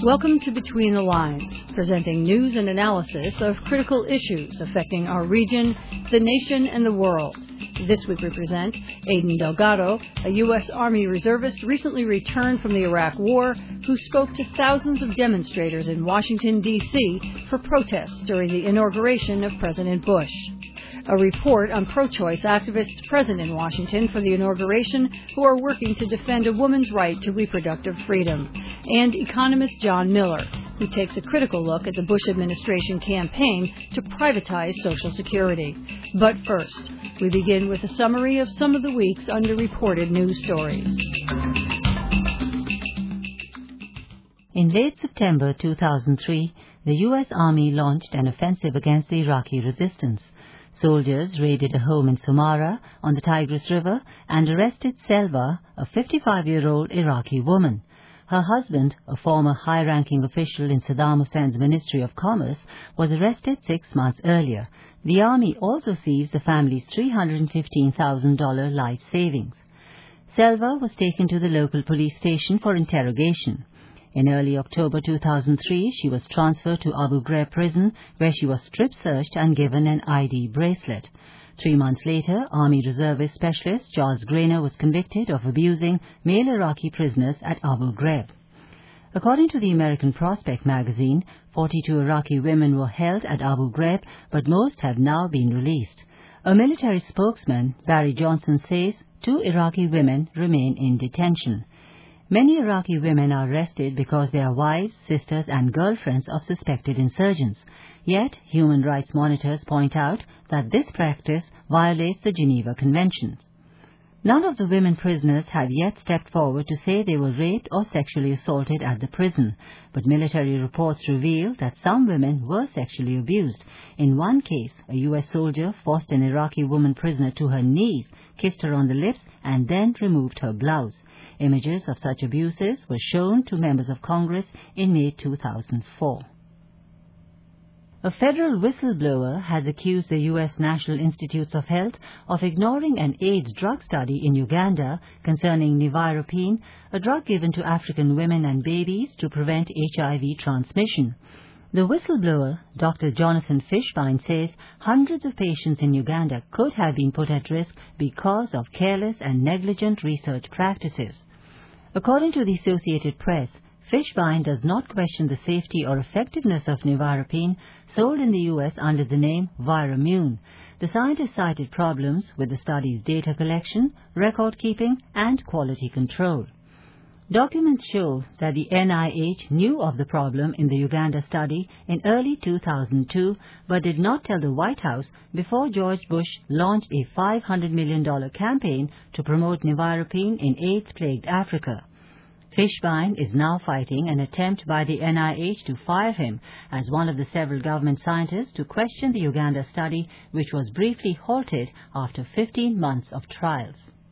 Welcome to Between the Lines, presenting news and analysis of critical issues affecting our region, the nation, and the world. This week we present Aiden Delgado, a U.S. Army reservist recently returned from the Iraq War, who spoke to thousands of demonstrators in Washington, D.C. for protests during the inauguration of President Bush. A report on pro-choice activists present in Washington for the inauguration who are working to defend a woman's right to reproductive freedom. And economist John Miller, who takes a critical look at the Bush administration campaign to privatize Social Security. But first, we begin with a summary of some of the week's underreported news stories. In late September 2003, the U.S. Army launched an offensive against the Iraqi resistance. Soldiers raided a home in Samarra on the Tigris River and arrested Selva, a 55-year-old Iraqi woman. Her husband, a former high-ranking official in Saddam Hussein's Ministry of Commerce, was arrested 6 months earlier. The Army also seized the family's $315,000 life savings. Selva was taken to the local police station for interrogation. In early October 2003, she was transferred to Abu Ghraib prison, where she was strip-searched and given an ID bracelet. 3 months later, Army Reservist Specialist Charles Grainer was convicted of abusing male Iraqi prisoners at Abu Ghraib. According to the American Prospect magazine, 42 Iraqi women were held at Abu Ghraib, but most have now been released. A military spokesman, Barry Johnson, says 2 Iraqi women remain in detention. Many Iraqi women are arrested because they are wives, sisters and girlfriends of suspected insurgents. Yet, human rights monitors point out that this practice violates the Geneva Conventions. None of the women prisoners have yet stepped forward to say they were raped or sexually assaulted at the prison, but military reports reveal that some women were sexually abused. In one case, a U.S. soldier forced an Iraqi woman prisoner to her knees, kissed her on the lips, and then removed her blouse. Images of such abuses were shown to members of Congress in May 2004. A federal whistleblower has accused the U.S. National Institutes of Health of ignoring an AIDS drug study in Uganda concerning nevirapine, a drug given to African women and babies to prevent HIV transmission. The whistleblower, Dr. Jonathan Fishbein, says hundreds of patients in Uganda could have been put at risk because of careless and negligent research practices. According to the Associated Press, Fishbein does not question the safety or effectiveness of nevirapine, sold in the U.S. under the name Viramune. The scientist cited problems with the study's data collection, record-keeping, and quality control. Documents show that the NIH knew of the problem in the Uganda study in early 2002, but did not tell the White House before George Bush launched a $500 million campaign to promote nevirapine in AIDS-plagued Africa. Fishbein is now fighting an attempt by the NIH to fire him as one of the several government scientists to question the Uganda study, which was briefly halted after 15 months of trials.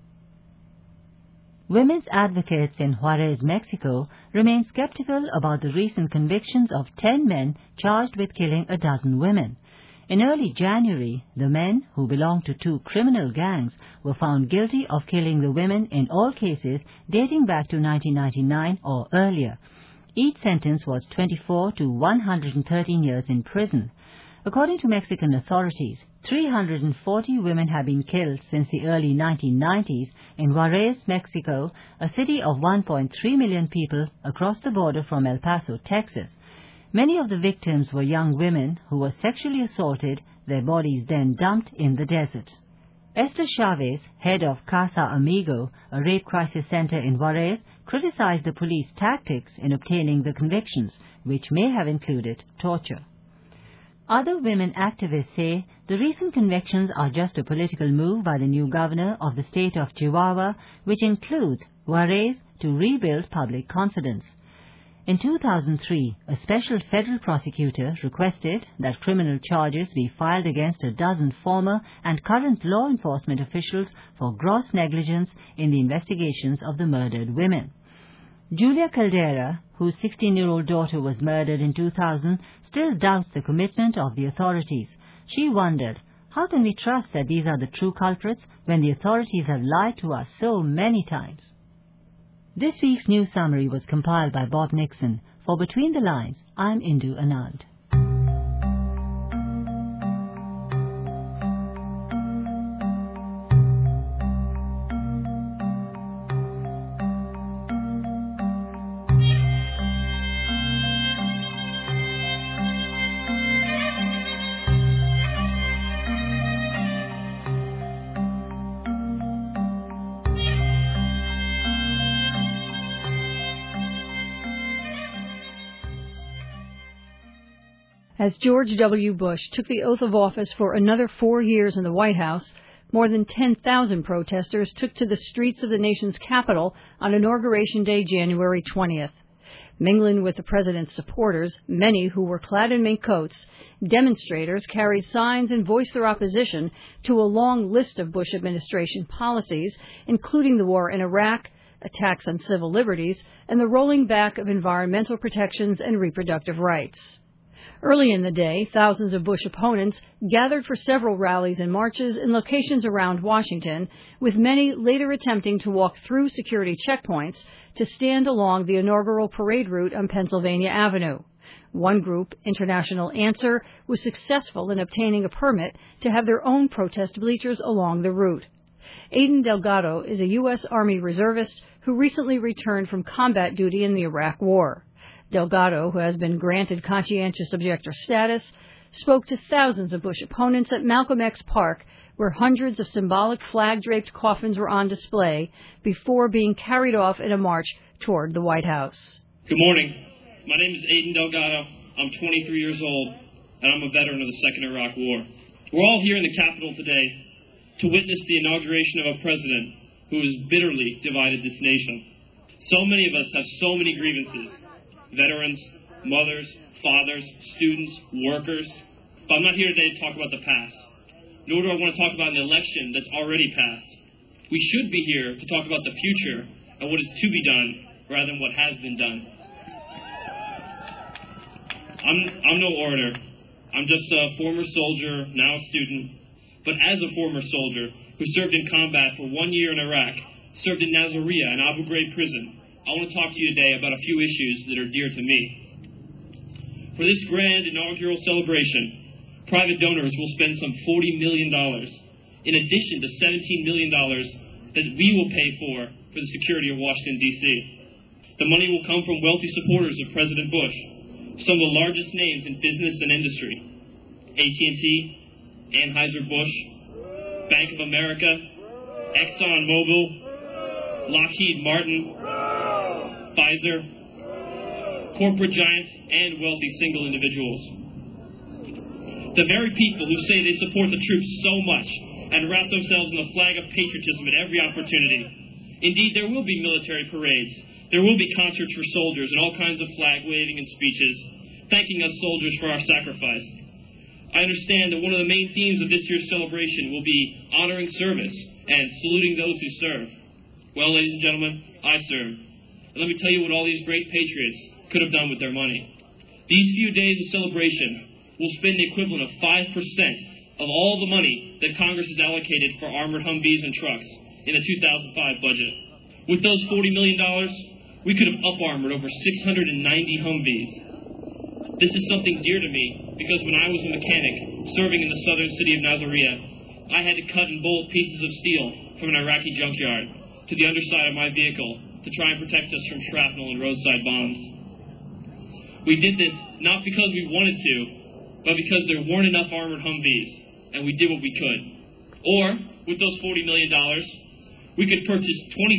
Women's advocates in Juarez, Mexico, remain skeptical about the recent convictions of 10 men charged with killing a dozen women. In early January, the men, who belonged to 2 criminal gangs, were found guilty of killing the women in all cases dating back to 1999 or earlier. Each sentence was 24 to 113 years in prison. According to Mexican authorities, 340 women have been killed since the early 1990s in Juarez, Mexico, a city of 1.3 million people across the border from El Paso, Texas. Many of the victims were young women who were sexually assaulted, their bodies then dumped in the desert. Esther Chavez, head of Casa Amigo, a rape crisis center in Juarez, criticized the police tactics in obtaining the convictions, which may have included torture. Other women activists say the recent convictions are just a political move by the new governor of the state of Chihuahua, which includes Juarez, to rebuild public confidence. In 2003, a special federal prosecutor requested that criminal charges be filed against a dozen former and current law enforcement officials for gross negligence in the investigations of the murdered women. Julia Caldera, whose 16-year-old daughter was murdered in 2000, still doubts the commitment of the authorities. She wondered, how can we trust that these are the true culprits when the authorities have lied to us so many times? This week's news summary was compiled by Bob Nixon. For Between the Lines, I'm Indu Anand. As George W. Bush took the oath of office for another 4 years in the White House, more than 10,000 protesters took to the streets of the nation's capital on Inauguration Day, January 20th. Mingling with the president's supporters, many who were clad in mink coats, demonstrators carried signs and voiced their opposition to a long list of Bush administration policies, including the war in Iraq, attacks on civil liberties, and the rolling back of environmental protections and reproductive rights. Early in the day, thousands of Bush opponents gathered for several rallies and marches in locations around Washington, with many later attempting to walk through security checkpoints to stand along the inaugural parade route on Pennsylvania Avenue. One group, International Answer, was successful in obtaining a permit to have their own protest bleachers along the route. Aiden Delgado is a U.S. Army reservist who recently returned from combat duty in the Iraq War. Delgado, who has been granted conscientious objector status, spoke to thousands of Bush opponents at Malcolm X Park, where hundreds of symbolic flag-draped coffins were on display before being carried off in a march toward the White House. Good morning. My name is Aiden Delgado. I'm 23 years old, and I'm a veteran of the Second Iraq War. We're all here in the Capitol today to witness the inauguration of a president who has bitterly divided this nation. So many of us have so many grievances. Veterans, mothers, fathers, students, workers. But I'm not here today to talk about the past, nor do I want to talk about an election that's already passed. We should be here to talk about the future and what is to be done rather than what has been done. I'm no orator. I'm just a former soldier, now a student. But as a former soldier who served in combat for 1 year in Iraq, served in Nasiriyah and Abu Ghraib prison, I want to talk to you today about a few issues that are dear to me. For this grand inaugural celebration, private donors will spend some $40 million, in addition to $17 million that we will pay for the security of Washington, D.C. The money will come from wealthy supporters of President Bush, some of the largest names in business and industry: AT&T, Anheuser-Busch, Bank of America, ExxonMobil, Lockheed Martin, Pfizer, corporate giants, and wealthy single individuals. The very people who say they support the troops so much and wrap themselves in the flag of patriotism at every opportunity. Indeed, there will be military parades. There will be concerts for soldiers and all kinds of flag waving and speeches, thanking us soldiers for our sacrifice. I understand that one of the main themes of this year's celebration will be honoring service and saluting those who serve. Well, ladies and gentlemen, I served. And let me tell you what all these great patriots could have done with their money. These few days of celebration will spend the equivalent of 5% of all the money that Congress has allocated for armored Humvees and trucks in the 2005 budget. With those $40 million, we could have up-armored over 690 Humvees. This is something dear to me because when I was a mechanic serving in the southern city of Nasiriyah, I had to cut and bolt pieces of steel from an Iraqi junkyard to the underside of my vehicle to try and protect us from shrapnel and roadside bombs. We did this not because we wanted to, but because there weren't enough armored Humvees, and we did what we could. Or, with those $40 million, we could purchase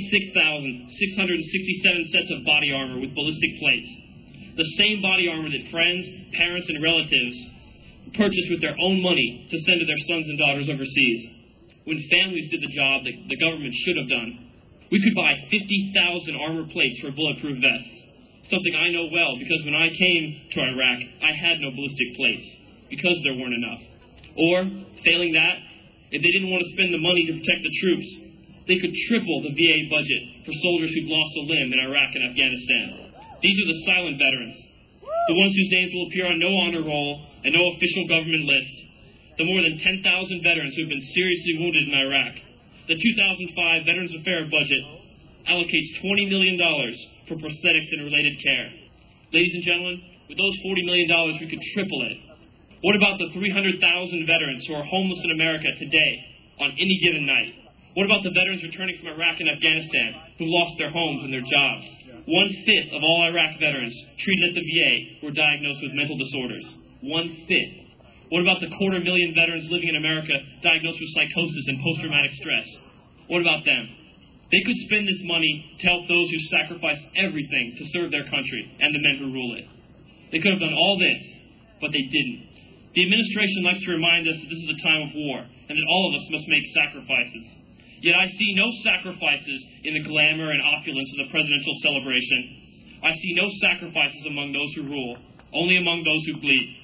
26,667 sets of body armor with ballistic plates. The same body armor that friends, parents, and relatives purchased with their own money to send to their sons and daughters overseas. When families did the job that the government should have done, we could buy 50,000 armor plates for bulletproof vests, something I know well because when I came to Iraq, I had no ballistic plates because there weren't enough. Or, failing that, if they didn't want to spend the money to protect the troops, they could triple the VA budget for soldiers who'd lost a limb in Iraq and Afghanistan. These are the silent veterans, the ones whose names will appear on no honor roll and no official government list, the more than 10,000 veterans who've been seriously wounded in Iraq. The 2005 Veterans Affairs budget allocates $20 million for prosthetics and related care. Ladies and gentlemen, with those $40 million, we could triple it. What about the 300,000 veterans who are homeless in America today on any given night? What about the veterans returning from Iraq and Afghanistan who lost their homes and their jobs? 1/5 of all Iraq veterans treated at the VA were diagnosed with mental disorders. 1/5. What about the 250,000 veterans living in America diagnosed with psychosis and post-traumatic stress? What about them? They could spend this money to help those who sacrificed everything to serve their country and the men who rule it. They could have done all this, but they didn't. The administration likes to remind us that this is a time of war and that all of us must make sacrifices. Yet I see no sacrifices in the glamour and opulence of the presidential celebration. I see no sacrifices among those who rule, only among those who bleed.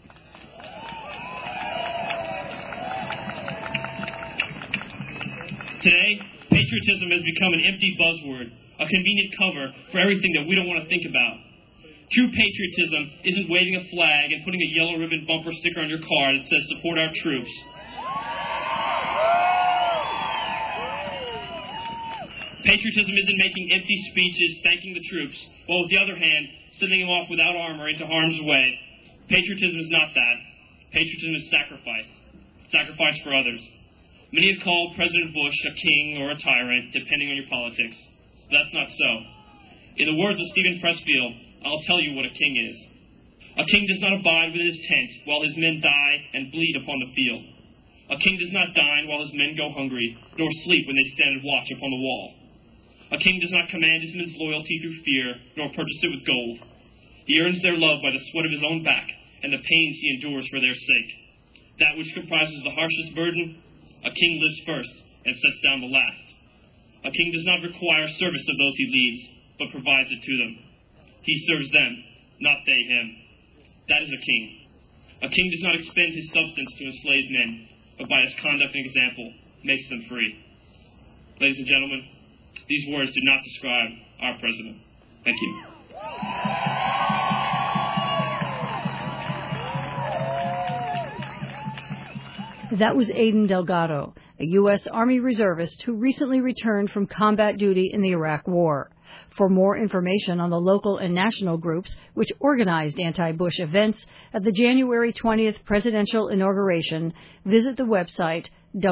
Today, patriotism has become an empty buzzword, a convenient cover for everything that we don't want to think about. True patriotism isn't waving a flag and putting a yellow ribbon bumper sticker on your car that says, "Support our troops." Patriotism isn't making empty speeches thanking the troops, while with the other hand, sending them off without armor into harm's way. Patriotism is not that. Patriotism is sacrifice. Sacrifice for others. Many have called President Bush a king or a tyrant, depending on your politics. But that's not so. In the words of Stephen Pressfield, I'll tell you what a king is. A king does not abide within his tent while his men die and bleed upon the field. A king does not dine while his men go hungry, nor sleep when they stand and watch upon the wall. A king does not command his men's loyalty through fear, nor purchase it with gold. He earns their love by the sweat of his own back and the pains he endures for their sake. That which comprises the harshest burden, a king lives first and sets down the last. A king does not require service of those he leads, but provides it to them. He serves them, not they him. That is a king. A king does not expend his substance to enslave men, but by his conduct and example makes them free. Ladies and gentlemen, these words do not describe our president. Thank you. That was Aiden Delgado, a U.S. Army reservist who recently returned from combat duty in the Iraq War. For more information on the local and national groups which organized anti-Bush events at the January 20th presidential inauguration, visit the website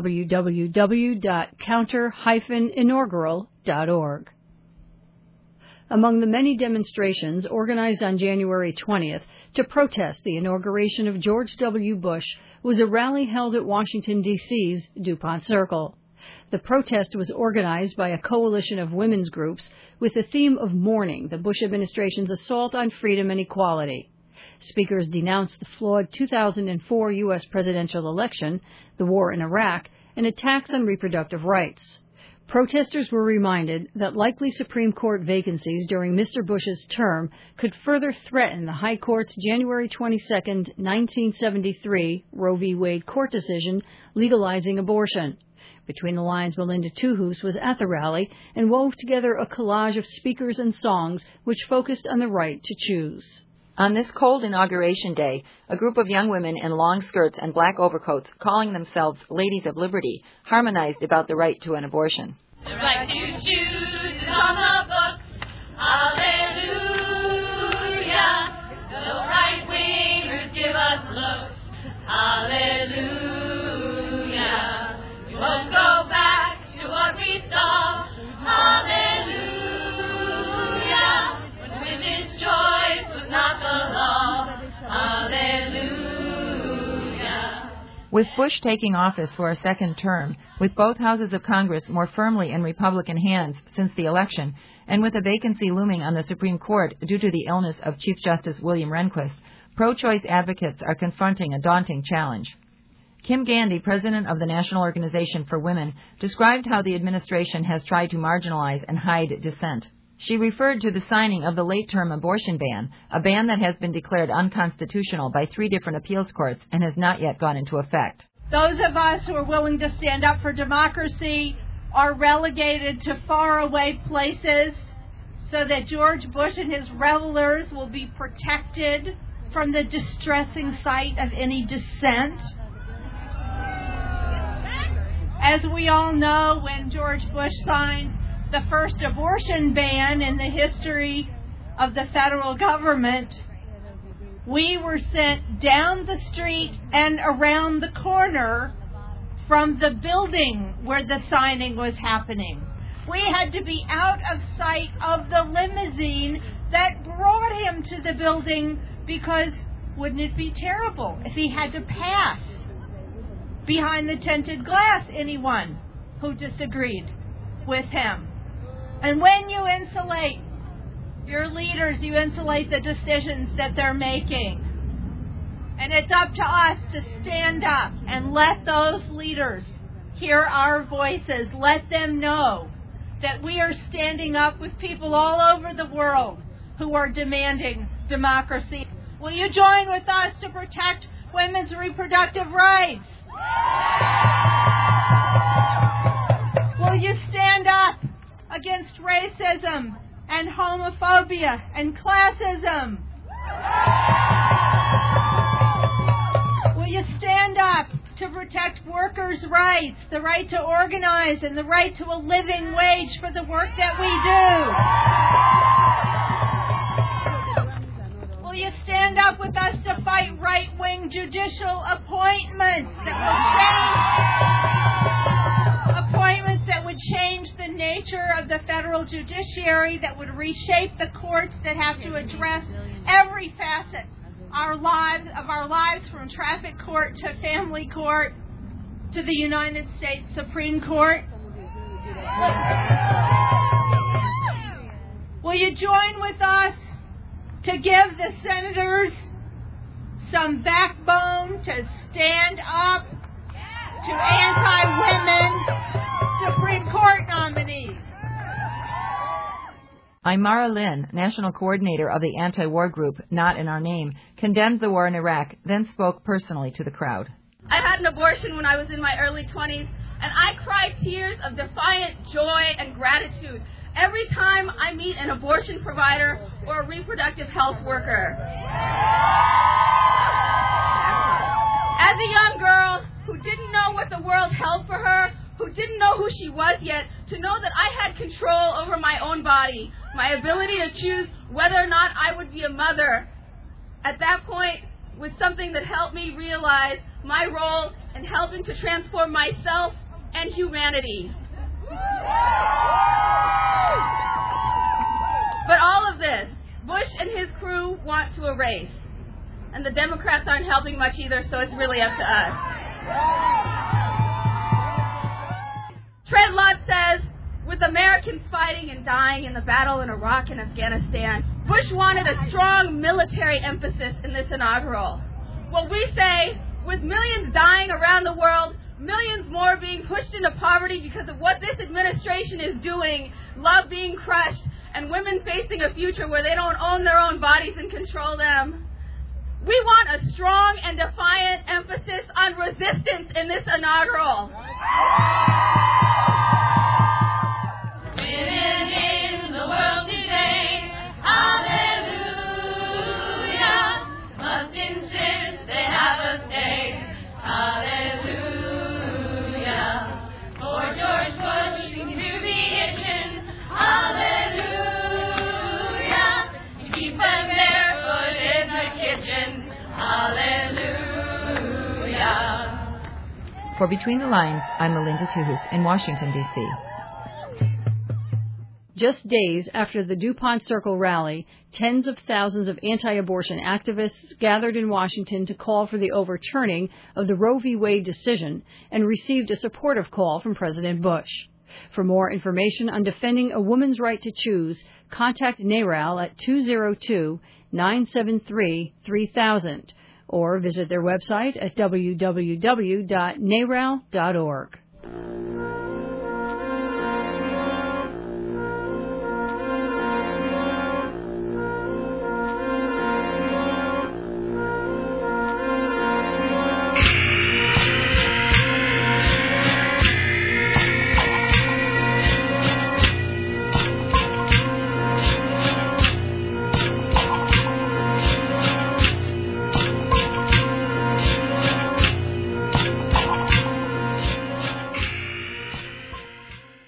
www.counter-inaugural.org. Among the many demonstrations organized on January 20th to protest the inauguration of George W. Bush was a rally held at Washington, D.C.'s DuPont Circle. The protest was organized by a coalition of women's groups with the theme of mourning the Bush administration's assault on freedom and equality. Speakers denounced the flawed 2004 U.S. presidential election, the war in Iraq, and attacks on reproductive rights. Protesters were reminded that likely Supreme Court vacancies during Mr. Bush's term could further threaten the High Court's January 22, 1973 Roe v. Wade court decision legalizing abortion. Between the Lines, Melinda Tuhus was at the rally and wove together a collage of speakers and songs which focused on the right to choose. On this cold inauguration day, a group of young women in long skirts and black overcoats, calling themselves Ladies of Liberty, harmonized about the right to an abortion. The right to choose is on the books. Hallelujah. The right wingers give us looks. Hallelujah. We won't go back to what we saw. Hallelujah. When women's choice was not the law. Hallelujah. With Bush taking office for a second term, with both houses of Congress more firmly in Republican hands since the election, and with a vacancy looming on the Supreme Court due to the illness of Chief Justice William Rehnquist, pro-choice advocates are confronting a daunting challenge. Kim Gandy, president of the National Organization for Women, described how the administration has tried to marginalize and hide dissent. She referred to the signing of the late-term abortion ban, a ban that has been declared unconstitutional by 3 different appeals courts and has not yet gone into effect. Those of us who are willing to stand up for democracy are relegated to faraway places so that George Bush and his revelers will be protected from the distressing sight of any dissent. As we all know, when George Bush signed the first abortion ban in the history of the federal government, we were sent down the street and around the corner from the building where the signing was happening. We had to be out of sight of the limousine that brought him to the building, because wouldn't it be terrible if he had to pass behind the tinted glass anyone who disagreed with him? And when you insulate your leaders, you insulate the decisions that they're making. And it's up to us to stand up and let those leaders hear our voices. Let them know that we are standing up with people all over the world who are demanding democracy. Will you join with us to protect women's reproductive rights? Will you stand up against racism and homophobia and classism? Will you stand up to protect workers' rights, the right to organize and the right to a living wage for the work that we do? Will you stand up with us to fight right-wing judicial appointments that would change the nature of the federal judiciary, that would reshape the courts, that have to address every facet of our lives, from traffic court to family court to the United States Supreme Court? Will you join with us to give the senators some backbone to stand up to anti-women Supreme Court nominees? Aymara Lynn, national coordinator of the anti-war group Not in Our Name, condemned the war in Iraq, then spoke personally to the crowd. I had an abortion when I was in my early 20s, and I cried tears of defiant joy and gratitude every time I meet an abortion provider or a reproductive health worker. As a young girl who didn't know what the world held for her, who didn't know who she was yet, to know that I had control over my own body, my ability to choose whether or not I would be a mother, at that point was something that helped me realize my role in helping to transform myself and humanity. But all of this, Bush and his crew want to erase. And the Democrats aren't helping much either, so it's really up to us. Trent Lott says, with Americans fighting and dying in the battle in Iraq and Afghanistan, Bush wanted a strong military emphasis in this inaugural. Well, we say, with millions dying around the world, millions more being pushed into poverty because of what this administration is doing, love being crushed, and women facing a future where they don't own their own bodies and control them. We want a strong and defiant emphasis on resistance in this inaugural. Women in the world today, hallelujah, must insist they have a say, hallelujah, for George Bush to be itching, hallelujah, keep them barefoot in the kitchen, hallelujah. For Between the Lines, I'm Melinda Tuhus in Washington, D.C. Just days after the DuPont Circle rally, tens of thousands of anti-abortion activists gathered in Washington to call for the overturning of the Roe v. Wade decision and received a supportive call from President Bush. For more information on defending a woman's right to choose, contact NARAL at 202-973-3000 or visit their website at www.naral.org.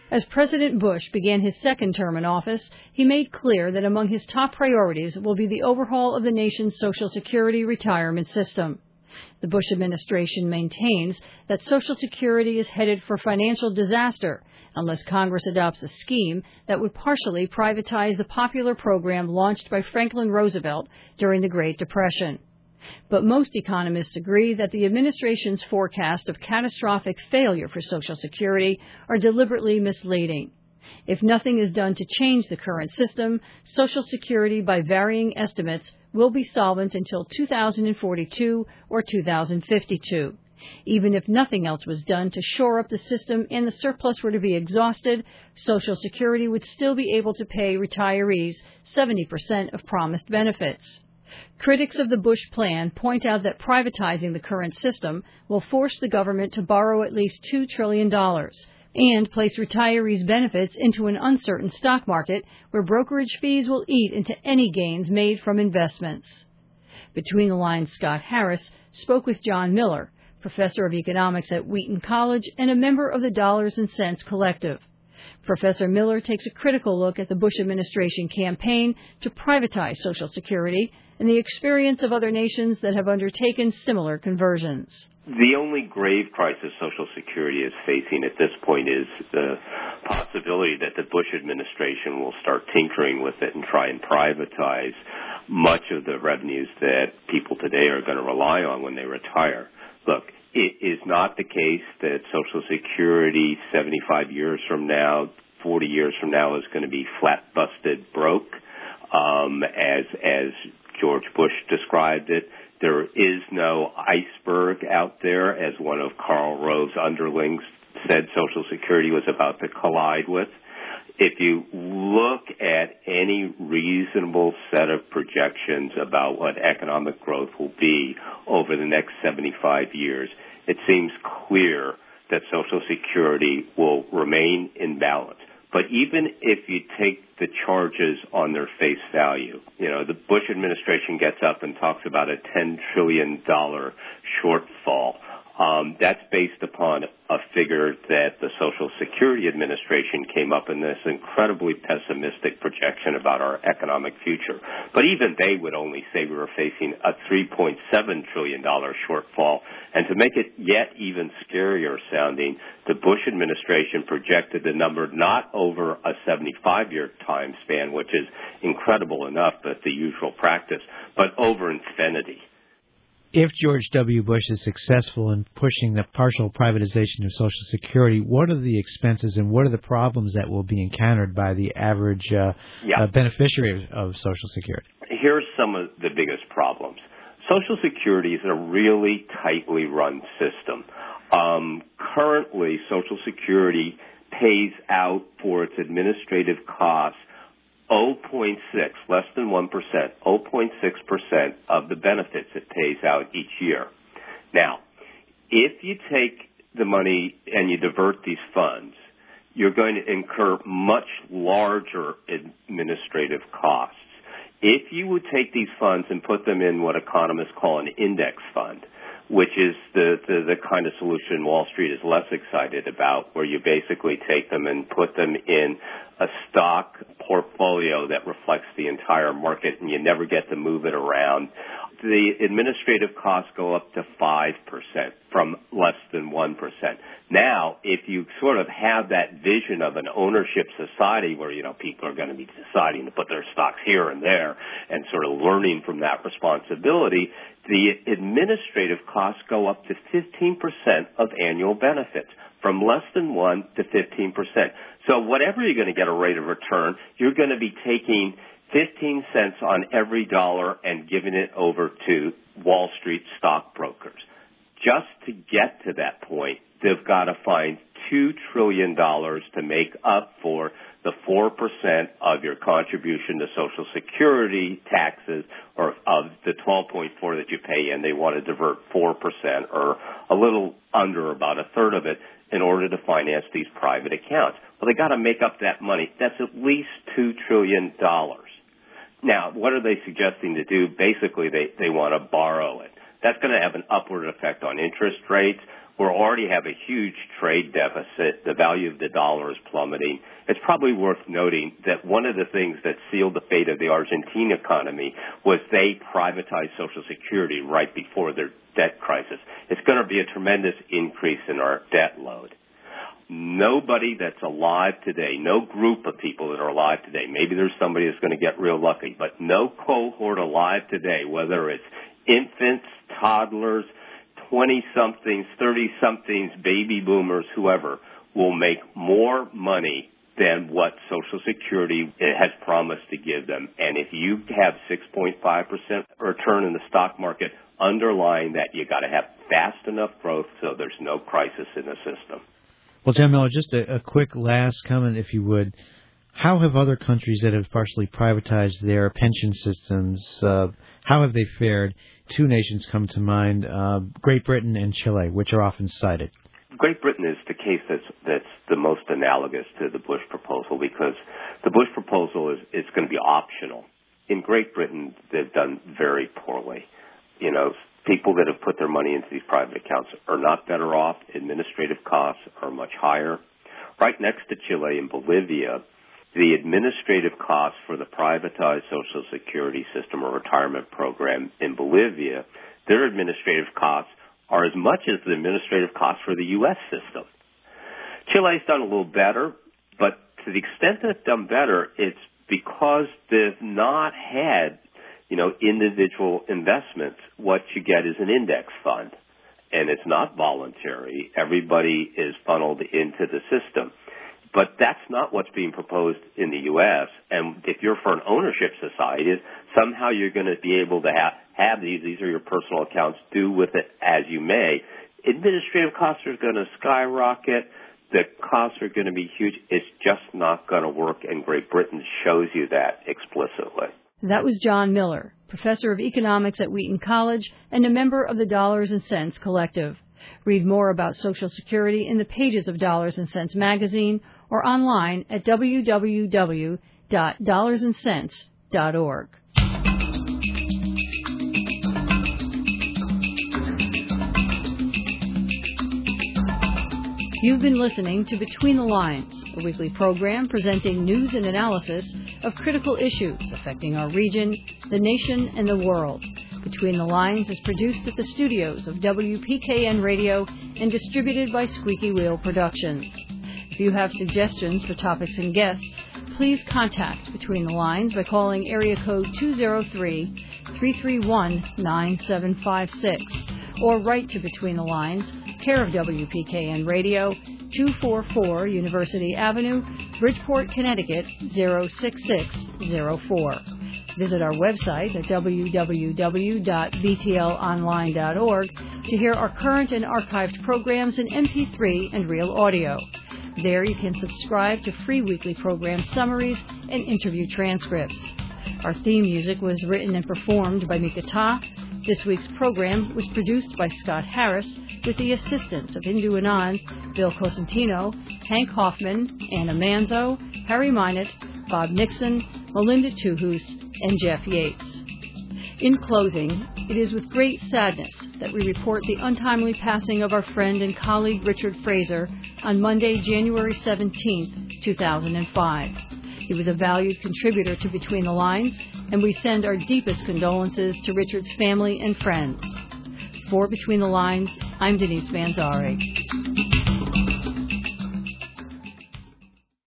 As President Bush began his second term in office, he made clear that among his top priorities will be the overhaul of the nation's Social Security retirement system. The Bush administration maintains that Social Security is headed for financial disaster unless Congress adopts a scheme that would partially privatize the popular program launched by Franklin Roosevelt during the Great Depression. But most economists agree that the administration's forecast of catastrophic failure for Social Security are deliberately misleading. If nothing is done to change the current system, Social Security, by varying estimates, will be solvent until 2042 or 2052. Even if nothing else was done to shore up the system and the surplus were to be exhausted, Social Security would still be able to pay retirees 70% of promised benefits. Critics of the Bush plan point out that privatizing the current system will force the government to borrow at least $2 trillion and place retirees' benefits into an uncertain stock market where brokerage fees will eat into any gains made from investments. Between the Lines, Scott Harris spoke with John Miller, professor of economics at Wheaton College and a member of the Dollars and Cents Collective. Professor Miller takes a critical look at the Bush administration campaign to privatize Social Security and the experience of other nations that have undertaken similar conversions. The only grave crisis Social Security is facing at this point is the possibility that the Bush administration will start tinkering with it and try and privatize much of the revenues that people today are going to rely on when they retire. Look, it is not the case that Social Security 75 years from now, 40 years from now is going to be flat busted broke, as George Bush described it. There is no iceberg out there, as one of Karl Rove's underlings said Social Security was about to collide with. If you look at any reasonable set of projections about what economic growth will be over the next 75 years, it seems clear that Social Security will remain in balance. But even if you take the charges on their face value, the Bush administration gets up and talks about a $10 trillion shortfall. That's based upon a figure that the Social Security Administration came up in this incredibly pessimistic projection about our economic future. But even they would only say we were facing a $3.7 trillion shortfall. And to make it yet even scarier sounding, the Bush administration projected the number not over a 75-year time span, which is incredible enough, but the usual practice, but over infinity. If George W. Bush is successful in pushing the partial privatization of Social Security, what are the expenses and what are the problems that will be encountered by the average beneficiary of Social Security? Here's some of the biggest problems. Social Security is a really tightly run system. Currently, Social Security pays out for its administrative costs 0.6, less than 1%, 0.6% of the benefits it pays out each year. Now, if you take the money and you divert these funds, you're going to incur much larger administrative costs. If you would take these funds and put them in what economists call an index fund, which is the kind of solution Wall Street is less excited about, where you basically take them and put them in a stock portfolio that reflects the entire market and you never get to move it around, the administrative costs go up to 5% from less than 1%. Now, if you sort of have that vision of an ownership society where, people are going to be deciding to put their stocks here and there and sort of learning from that responsibility, the administrative costs go up to 15% of annual benefits, from less than 1 to 15%. So whatever you're going to get a rate of return, you're going to be taking 15 cents on every dollar and giving it over to Wall Street stockbrokers. Just to get to that point, they've got to find $2 trillion to make up for the 4% of your contribution to Social Security taxes, or of the 12.4 that you pay in, they want to divert 4% or a little under about a third of it in order to finance these private accounts. Well, they got to make up that money. That's at least $2 trillion. Now, what are they suggesting to do? Basically, they want to borrow it. That's going to have an upward effect on interest rates, We already have a huge trade deficit. The value of the dollar is plummeting. It's probably worth noting that one of the things that sealed the fate of the Argentine economy was they privatized Social Security right before their debt crisis. It's going to be a tremendous increase in our debt load. Nobody that's alive today, no group of people that are alive today, maybe there's somebody that's going to get real lucky, but no cohort alive today, whether it's infants, toddlers, 20-somethings, 30-somethings, baby boomers, whoever, will make more money than what Social Security has promised to give them. And if you have 6.5% return in the stock market, underlying that, you got to have fast enough growth so there's no crisis in the system. Well, John Miller, just a quick last comment, if you would. How have other countries that have partially privatized their pension systems, how have they fared? Two nations come to mind, Great Britain and Chile, which are often cited. Great Britain is the case that's the most analogous to the Bush proposal, because the Bush proposal is going to be optional. In Great Britain, they've done very poorly. You know, people that have put their money into these private accounts are not better off. Administrative costs are much higher. Right next to Chile and Bolivia, the administrative costs for the privatized Social Security system or retirement program in Bolivia, their administrative costs are as much as the administrative costs for the U.S. system. Chile's done a little better, but to the extent that it's done better, it's because they've not had, individual investments. What you get is an index fund, and it's not voluntary. Everybody is funneled into the system. But that's not what's being proposed in the U.S. And if you're for an ownership society, somehow you're going to be able to have these. These are your personal accounts. Do with it as you may. Administrative costs are going to skyrocket. The costs are going to be huge. It's just not going to work, and Great Britain shows you that explicitly. That was John Miller, professor of economics at Wheaton College and a member of the Dollars and Cents Collective. Read more about Social Security in the pages of Dollars and Cents magazine or online at www.dollarsandscents.org. You've been listening to Between the Lines, a weekly program presenting news and analysis of critical issues affecting our region, the nation, and the world. Between the Lines is produced at the studios of WPKN Radio and distributed by Squeaky Wheel Productions. If you have suggestions for topics and guests, please contact Between the Lines by calling area code 203-331-9756 or write to Between the Lines, care of WPKN Radio, 244 University Avenue, Bridgeport, Connecticut, 06604. Visit our website at www.btlonline.org to hear our current and archived programs in MP3 and real audio. There you can subscribe to free weekly program summaries and interview transcripts. Our theme music was written and performed by Mika Ta. This week's program was produced by Scott Harris with the assistance of Indu Anand, Bill Cosentino, Hank Hoffman, Anna Manzo, Harry Minott, Bob Nixon, Melinda Tuhus, and Jeff Yates. In closing, it is with great sadness that we report the untimely passing of our friend and colleague Richard Fraser on Monday, January 17, 2005. He was a valued contributor to Between the Lines, and we send our deepest condolences to Richard's family and friends. For Between the Lines, I'm Denise Manzari.